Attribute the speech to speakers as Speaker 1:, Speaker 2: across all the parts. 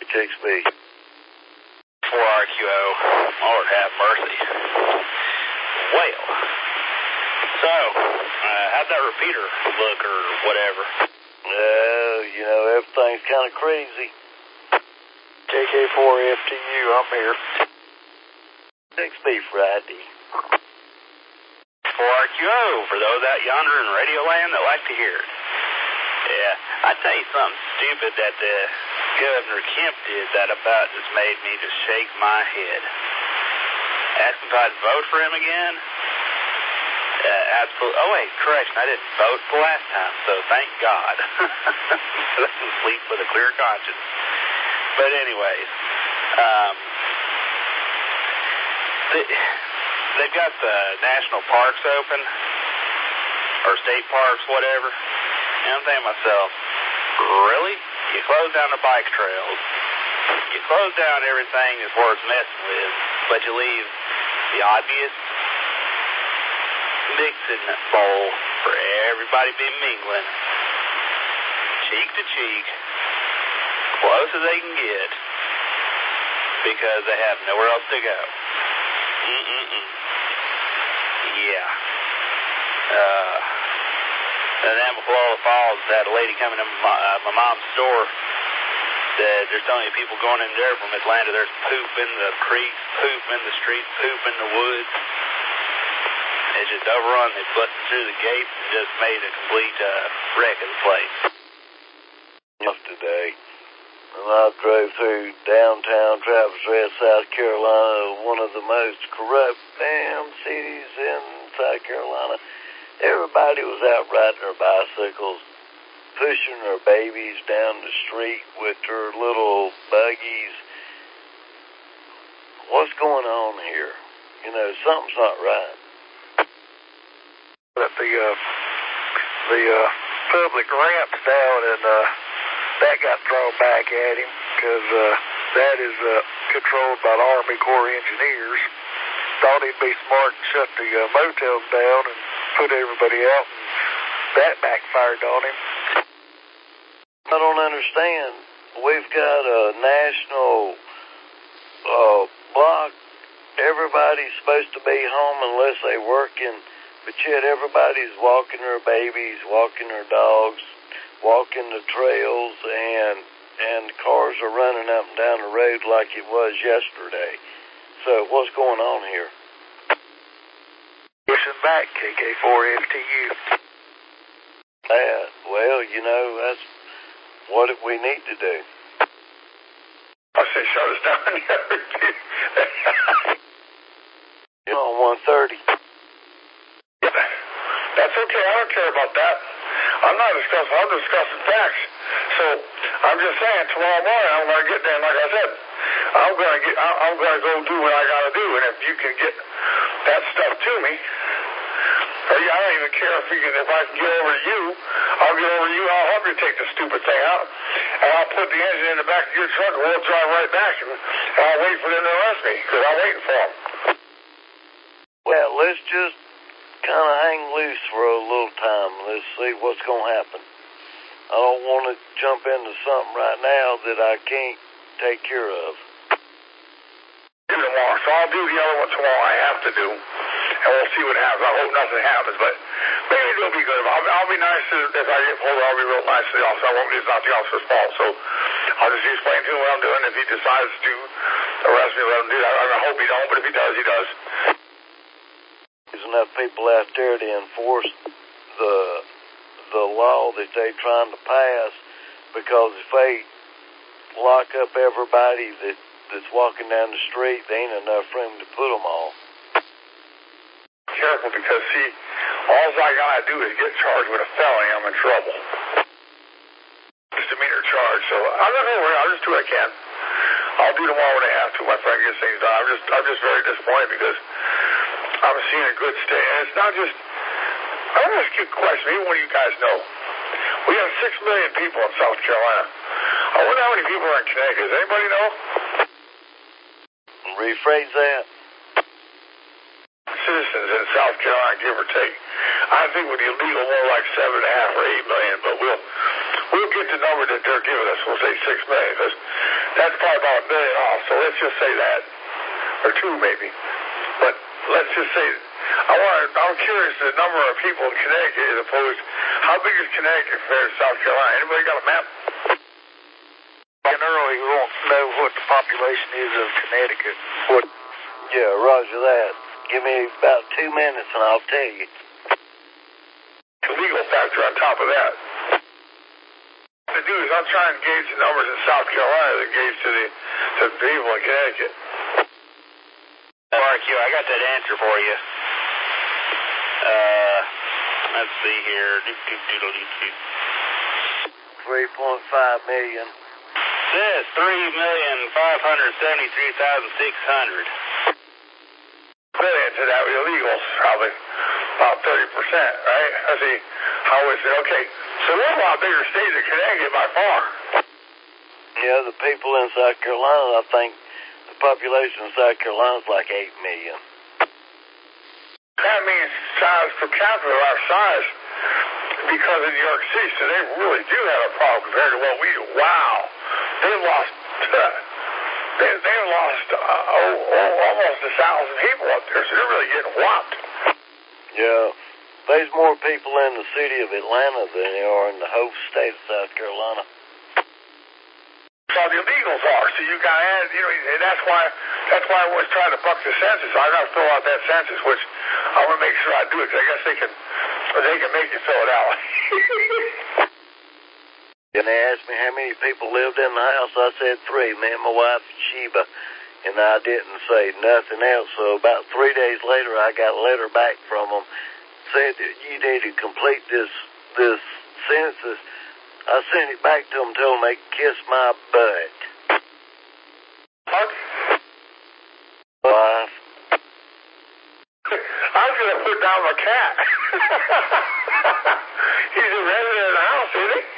Speaker 1: KXB.
Speaker 2: 4RQO. Lord have mercy. Well, so, how'd that repeater look or whatever?
Speaker 1: Everything's kind of crazy.
Speaker 3: KK4FTU, I'm here.
Speaker 1: KXB Friday.
Speaker 2: 4RQO, for those out yonder in Radio Land that like to hear it. Yeah, I tell you something stupid that Governor Kemp did that about just made me just shake my head. Asked if I'd vote for him again. Absolutely. Oh, wait, correction. I didn't vote the last time, so thank God. So I can sleep with a clear conscience. But anyways, they've got the national parks open, or state parks, whatever. And I'm thinking to myself, really? You close down the bike trails, you close down everything that's worth messing with, but you leave the obvious mixing bowl for everybody be mingling, cheek to cheek, close as they can get, because they have nowhere else to go. Yeah. And then Amicalola Falls had a lady coming to my mom's store that there's so many people going in there from Atlanta. There's poop in the creeks, poop in the streets, poop in the woods. It's just overrun. They busted through the gates and just made a complete wreck of the place.
Speaker 1: Yesterday, when I drove through downtown Travis Red, South Carolina, one of the most corrupt damn cities in South Carolina, everybody was out riding their bicycles, pushing their babies down the street with their little buggies. What's going on here? Something's not right.
Speaker 3: But the public ramps down, and that got thrown back at him because that is controlled by the Army Corps of Engineers. Thought he'd be smart and shut the motels down and put everybody out, and that backfired on him.
Speaker 1: I don't understand. We've got a national block. Everybody's supposed to be home unless they're working, but yet everybody's walking their babies, walking their dogs, walking the trails, and cars are running up and down the road like it was yesterday. So what's going on here?
Speaker 3: Listen back, KK4FTU.
Speaker 1: That's what we need to do.
Speaker 3: I say shut us down.
Speaker 1: On 130.
Speaker 3: That's okay. I don't care about that. I'm not discussing. I'm discussing facts. So I'm just saying, tomorrow morning I'm going to get there. And like I said, I'm going to go do what I got to do. And if you can get that stuff to me, I don't even care if I can get over to you. I'll get over to you. I'll help you take the stupid thing out, and I'll put the engine in the back of your truck, and we'll drive right back, and I'll wait for them to arrest me because I'm waiting for them.
Speaker 1: Well, let's just kind of hang loose for a little time. Let's see what's going to happen. I don't want to jump into something right now that I can't take care of.
Speaker 3: Tomorrow, so I'll do the other one tomorrow. I have to do, and we'll see what happens. I hope nothing happens, but maybe it'll be good. I'll be nice if I get pulled. I'll be real nice to the officer. I won't. It's not the officer's fault, so I'll just explain to him what I'm doing. If he decides to arrest me, let him do that. I hope he don't, but if he does, he does.
Speaker 1: There's enough people out there to enforce the law that they're trying to pass, because if they lock up everybody that's walking down the street, there ain't enough room to put them all.
Speaker 3: Careful, because see, all I gotta do is get charged with a felony. I'm in trouble. Misdemeanor charge. So I'm not gonna worry. I'll just do what I can. I'll do tomorrow when I have to. My friend gets things done. I'm just very disappointed because I'm seeing a good state, and it's not just. I want to ask you a question. Maybe one of you guys know. We have 6 million people in South Carolina. I wonder how many people are in Connecticut. Does anybody know?
Speaker 1: Rephrase that.
Speaker 3: Citizens in South Carolina, give or take. I think with the illegal, more like 7.5 or 8 million, but we'll get the number that they're giving us. We'll say 6 million, because That's probably about $1 million off, so let's just say that. Or $2 maybe. But let's just say, I'm curious the number of people in Connecticut as opposed, how big is Connecticut compared to South Carolina? Anybody got a map?
Speaker 4: Generally, we won't know what the population is of Connecticut.
Speaker 1: Yeah, roger that. Give me about 2 minutes and I'll tell you.
Speaker 3: The legal factor on top of that. What to do is I'm trying to gauge the numbers in South Carolina that gauge to the people in Connecticut.
Speaker 2: RQ, I got that answer for you. Let's see here.
Speaker 1: 3.5 million.
Speaker 2: Says 3,573,600.
Speaker 3: Put into that with illegals, probably about 30%, right? I see. How is it? Okay. So we're a lot bigger state than Connecticut by far.
Speaker 1: Yeah, the people in South Carolina, I think the population in South Carolina is like 8 million.
Speaker 3: That means size per capita, our size, because of New York City, so they really do have a problem compared to what we do. Wow. They've lost almost 1,000 people up there, so they're really getting whopped.
Speaker 1: Yeah, there's more people in the city of Atlanta than there are in the whole state of South Carolina.
Speaker 3: So the illegals are, so you got to add, and that's why I was trying to buck the census. I got to fill out that census, which I want to make sure I do it, because I guess they can make you fill it out.
Speaker 1: And they asked me how many people lived in the house. I said 3, me and my wife Sheba, and I didn't say nothing else. So about 3 days later, I got a letter back from them, said that you need to complete this census. I sent it back to them, told them they could kiss my butt.
Speaker 3: What?
Speaker 1: Wife.
Speaker 3: I was going to put down my cat. He's a resident of the house, isn't he?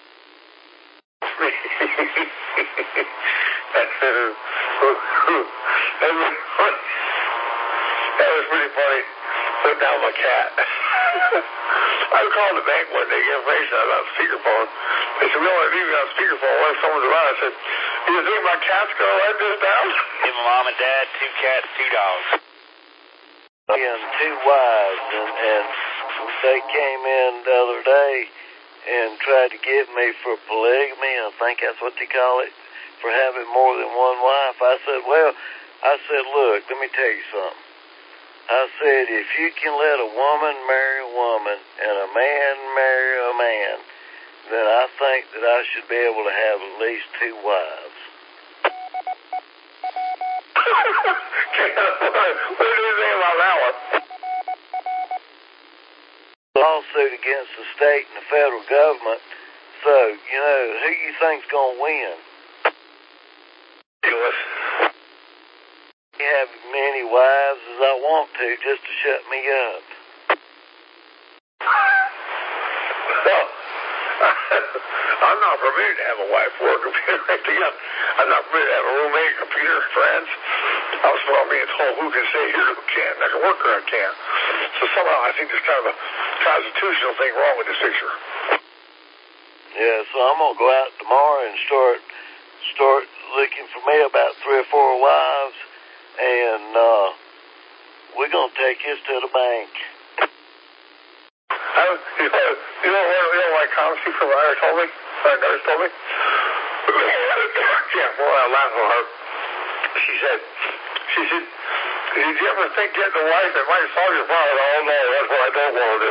Speaker 3: That was pretty funny. Put down my cat. I called the bank one day, get information on speakerphone. They said, we don't want to leave you on speakerphone. What if someone's around? I said, you think my cat's going to write this down?
Speaker 2: Give my mom and dad 2 cats, 2 dogs.
Speaker 1: And 2 wives, and they came in the other day and tried to get me for polygamy, I think that's what they call it, for having more than 1 wife. I said, look, let me tell you something. I said, if you can let a woman marry a woman and a man marry a man, then I think that I should be able to have at least 2 wives.
Speaker 3: What do you think about that one?
Speaker 1: Lawsuit against the state and the federal government. So, who you think's going to win?
Speaker 3: U.S.
Speaker 1: I have as many wives as I want to just to shut me up.
Speaker 3: Well, I'm not permitted to have a wife or a computer. I'm not permitted to have a roommate, computer, friends. I was being told who can stay here, who can't. I can work or I can't. So somehow I think there's kind of a constitutional thing wrong with this picture.
Speaker 1: Yeah, so I'm going to go out tomorrow and start looking for me about 3 or 4 wives, and we're going to take this to the bank.
Speaker 3: You know what Concy from Irish told me? My nurse told me? Yeah, well, I laughed at her. She said, did you ever think getting a wife that might solve your problem? Oh, no, that's what I don't want to do.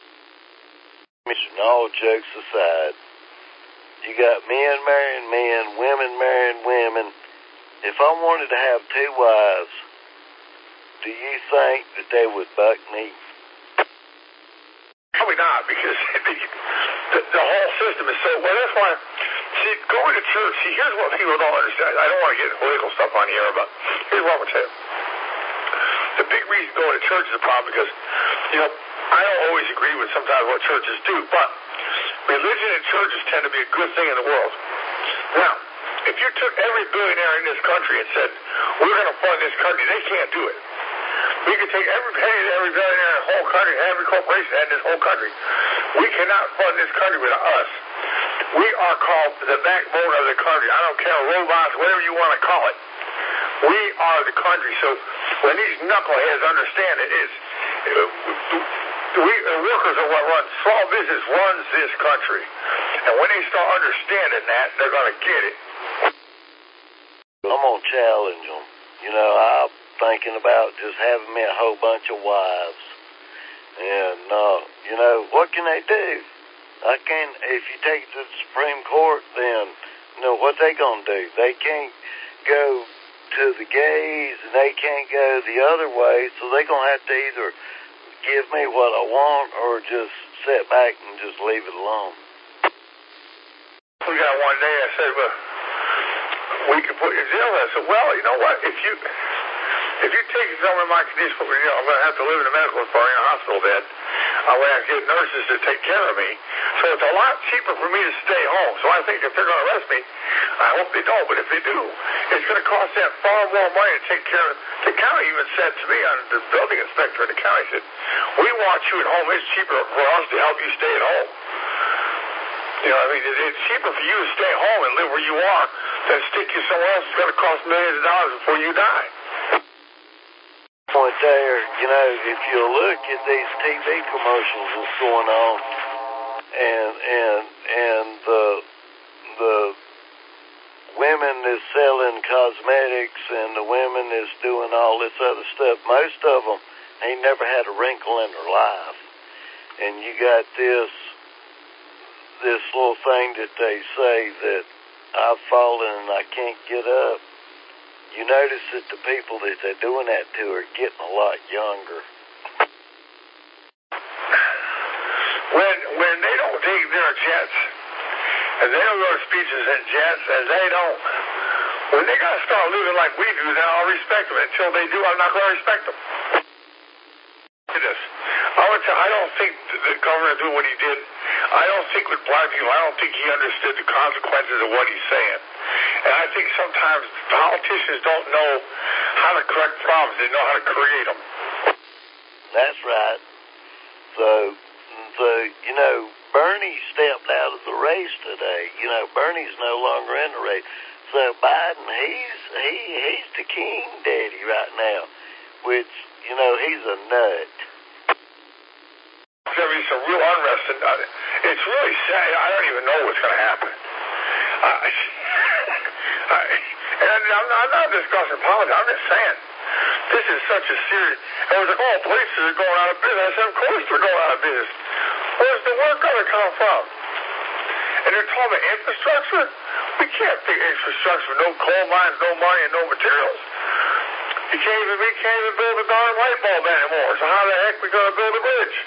Speaker 1: All jokes aside, you got men marrying men, women marrying women. If I wanted to have 2 wives, do you think that they would buck me?
Speaker 3: Probably not, because the whole system is so... Well, that's why... See, going to church... See, here's what people don't understand. I don't want to get into political stuff on here, but here's what I'm going to tell you. The big reason going to church is a problem because, I don't always agree with sometimes what churches do, but religion and churches tend to be a good thing in the world. Now, if you took every billionaire in this country and said, we're going to fund this country, they can't do it. We could take every penny to every billionaire in the whole country, every corporation in this whole country. We cannot fund this country without us. We are called the backbone of the country. I don't care, robots, whatever you want to call it. We are the country. So when these knuckleheads understand it, the workers are what runs. Small business runs this country. And when they start understanding that, they're going to get it.
Speaker 1: I'm going to challenge them. You know, I'm thinking about just having me a whole bunch of wives. And, you know, what can they do? If you take it to the Supreme Court, then, you know, what they going to do? They can't go to the gays, and they can't go the other way, so they going to have to either give me what I want or just sit back and just leave it alone.
Speaker 3: We got one day, I said, well, we can put you in jail. I said, well, you know what? If you take someone in my condition, put me in jail, I'm going to have to live in a medical authority in a hospital bed. I'm going to have to get nurses to take care of me. So it's a lot cheaper for me to stay home. So I think if they're going to arrest me, I hope they don't, but if they do, it's going to cost them far more money to take care of. The county even said to me, the building inspector in the county said, we want you at home. It's cheaper for us to help you stay at home. You know, I mean, it's cheaper for you to stay home and live where you are than stick you somewhere else. It's going to cost millions of dollars before you die.
Speaker 1: Point there, you know, if you look at these TV commercials that's going on, and the women is selling cosmetics and the women is doing all this other stuff, most of them ain't never had a wrinkle in their life. And you got this little thing that they say that I've fallen and I can't get up. You notice that the people that they're doing that to are getting a lot younger.
Speaker 3: When they don't take their jets, and they don't go to speeches in jets, and they don't, when they got to start living like we do, then I'll respect them. Until they do, I'm not going to respect them. I don't think the governor did what he did. I don't think with black people, I don't think he understood the consequences of what he's saying. And I think sometimes politicians don't know how to correct problems. They know how to create them.
Speaker 1: That's right. So, you know, Bernie stepped out of the race today. You know, Bernie's no longer in the race. So Biden, he's the king daddy right now, which, you know, he's a nut.
Speaker 3: There'll be some real unrest. And it's really sad. I don't even know what's going to happen. And I'm not discussing politics. I'm just saying, this is such a serious. It was like, oh, places are going out of business. I said, of course they're going out of business. Where's the work going to come from? And they're talking about infrastructure. We can't think infrastructure with no coal mines, no money, and no materials. We can't even build a darn light bulb anymore. So how the heck are we going to build a bridge?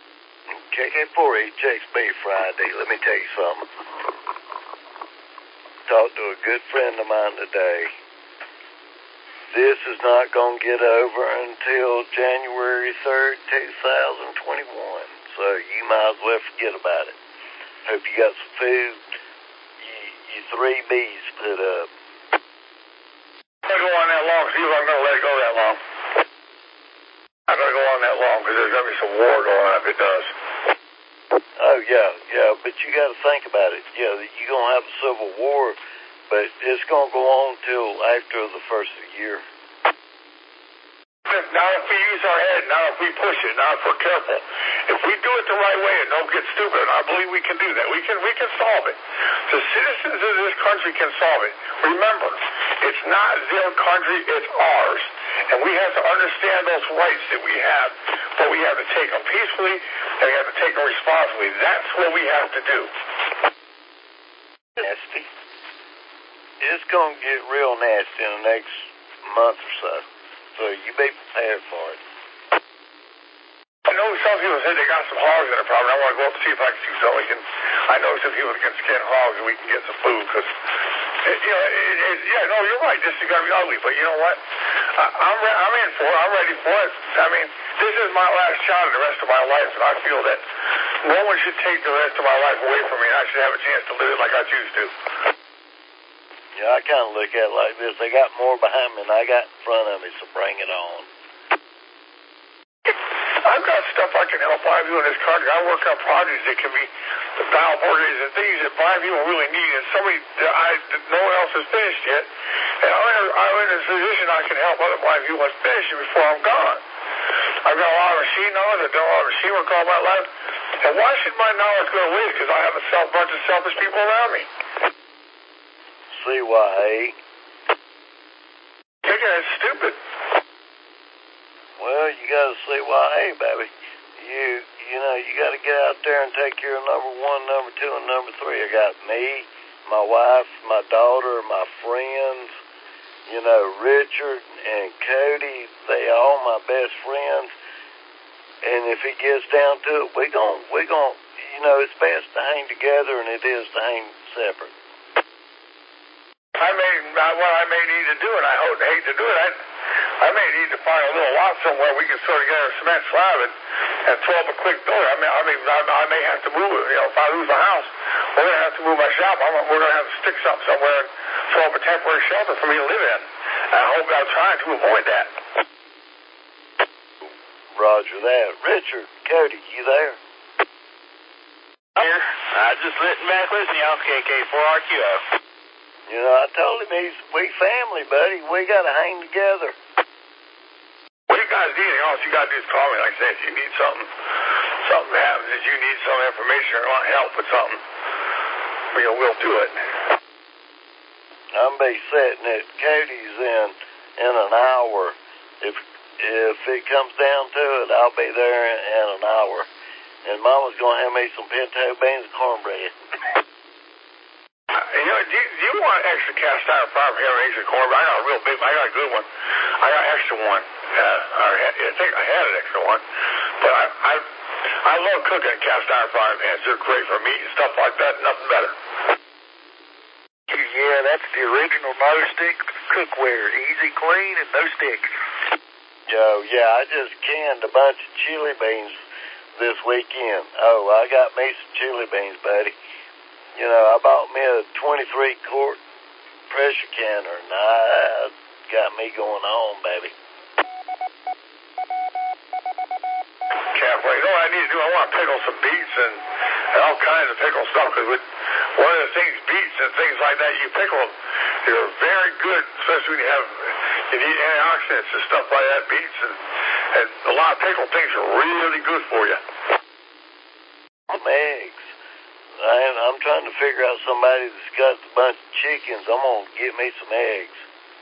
Speaker 1: KK4HXB Friday. Let me tell you something. Talked to a good friend of mine today. This is not going to get over until January 3rd, 2021. So you might as well forget about it. Hope you got some food. You 3Bs put up.
Speaker 3: I'm not going to go on that long. See if I'm going to let it go that long. I'm not going to go on that long because there's going to be some war going on if it does.
Speaker 1: Oh, yeah, but you got to think about it. Yeah, you're going to have a civil war, but it's going to go on till after the first of the year.
Speaker 3: Not if we use our head, not if we push it, not if we're careful. If we do it the right way and don't get stupid, and I believe we can do that. We can solve it. The citizens of this country can solve it. Remember, it's not their country, it's ours. And we have to understand those rights that we have, but we have to take them peacefully, and we have to take them responsibly. That's what we have to do.
Speaker 1: Nasty. It's going to get real nasty in the next month or so. So you be prepared for it.
Speaker 3: I know some people say they got some hogs in their property. I want to go up and see if I can see something. I know some people can skin hogs and we can get some food because, you're right. This is going to be ugly, but you know what? I'm in for it. I'm ready for it. I mean, this is my last shot at the rest of my life, and I feel that no one should take the rest of my life away from me, and I should have a chance to live it like I choose to.
Speaker 1: Yeah, I kind of look at it like this. They got more behind me than I got in front of me, so bring it on.
Speaker 3: I've got stuff I can help Blind People in this country. I work on projects that can be the dial mortgages and things that Blind People really need, and no one else has finished yet. And I'm in a position I can help other Blind People finish it before I'm gone. I've got a lot of machine knowledge. I've done a lot of machine work all my life. And why should my knowledge go to waste? Because I have a bunch of selfish people around me.
Speaker 1: CYA.
Speaker 3: Thinking it's stupid.
Speaker 1: Well, you got to CYA, baby. You know, you got to get out there and take care of number 1, number 2, and number 3. I got me, my wife, my daughter, my friends. You know, Richard and Cody, they all my best friends. And if it gets down to it, we gon', you know, it's best to hang together than it is to hang separate.
Speaker 3: What I may need to do, and I hate to do it, I may need to find a little lot somewhere we can sort of get a cement slab and throw up a quick door. I may have to move it. You know, if I lose my house, we're going to have to move my shop. We're going to have to stick something somewhere and throw up a temporary shelter for me to live in. And I'm trying to avoid that.
Speaker 1: Roger that. Richard, Cody, you there?
Speaker 2: Here. I just back listening on KK4RQO.
Speaker 1: You know, I told him we family, buddy. We got to hang together.
Speaker 3: What you guys need, else you got to do is call me. Like I said, if you need something happens, if you need some information or want help with something, we'll do it.
Speaker 1: I'm be setting it. Cody's in an hour. If it comes down to it, I'll be there in an hour. And Mama's going to have me some pinto beans and cornbread.
Speaker 3: Do you want extra cast iron fire for having extra cornbread? I got a real big one. I got a good one. I got an extra one. I think I had an extra one. But I love cooking in cast iron frying pans. They're great for meat and stuff like that. Nothing better.
Speaker 4: Yeah, that's the original no-stick cookware. Easy, clean, and no sticks.
Speaker 1: Yo, yeah, I just canned a bunch of chili beans this weekend. Oh, I got me some chili beans, buddy. You know, I bought me a 23-quart pressure canner, and I got me going on, baby.
Speaker 3: Can't wait. You know what I need to do? I want to pickle some beets and all kinds of pickle stuff, because one of the things, beets and things like that, you pickle them, they're very good, especially when you need antioxidants and stuff like that. Beets and a lot of pickled things are really good for you.
Speaker 1: Some eggs. I'm trying to figure out somebody that's got a bunch of chickens. I'm going to get me some eggs.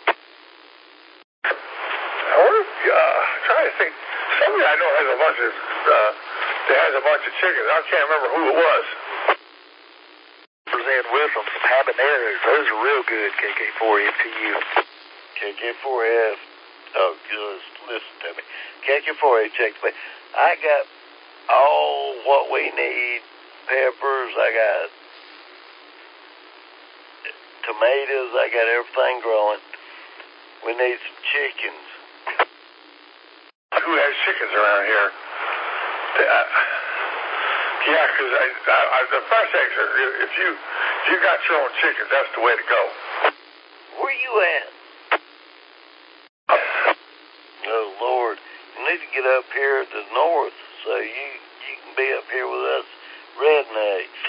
Speaker 3: I'm trying to think. Somebody I know has a bunch of chickens. I can't remember who it was.
Speaker 4: Present with them some habaneros. Those are real good, KK4FTU.
Speaker 1: KK4F. Oh, just listen to me. KK4HX. I got all what we need. Peppers, I got tomatoes, I got everything growing. We need some chickens.
Speaker 3: Who has chickens around here? Yeah, because the fresh eggs are, if you got your own chickens, that's the way to go.
Speaker 1: Where you at? Oh, Lord. You need to get up here to the north so you can be up here with us rednecks.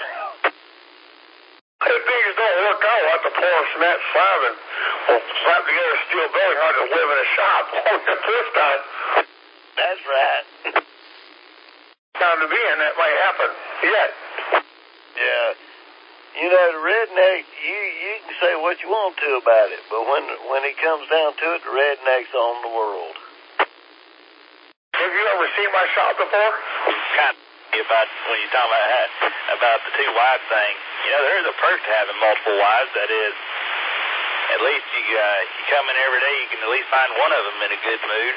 Speaker 3: If things don't work out, I'll have to pour cement slab and we'll slap together a steel building. I'll just live in a shop. This time.
Speaker 1: That's right.
Speaker 3: Time to be, and that might happen yet.
Speaker 1: Yeah. You know, the redneck, you can say what you want to about it, but when it comes down to it, the redneck's on the world.
Speaker 3: Have you ever seen my shop before?
Speaker 2: About when you're talking about the two wives thing, you know, there is a perk to having multiple wives. That is, at least you come in every day, you can at least find one of them in a good mood.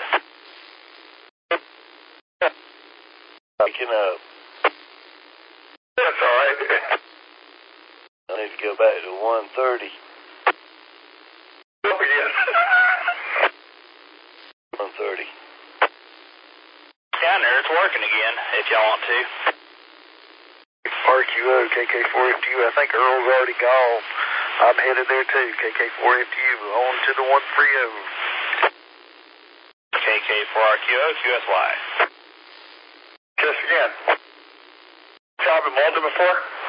Speaker 1: Waking up.
Speaker 3: That's all right.
Speaker 1: I need to go back to 1:30.
Speaker 3: Oh, yes.
Speaker 1: 1:30.
Speaker 2: Down there, it's working again, if y'all want to.
Speaker 4: RQO, KK4FTU. I think Earl's already gone. I'm headed there too, KK4FTU. On to the 130.
Speaker 2: KK4RQO, QSY.
Speaker 3: again. Job in Malden before?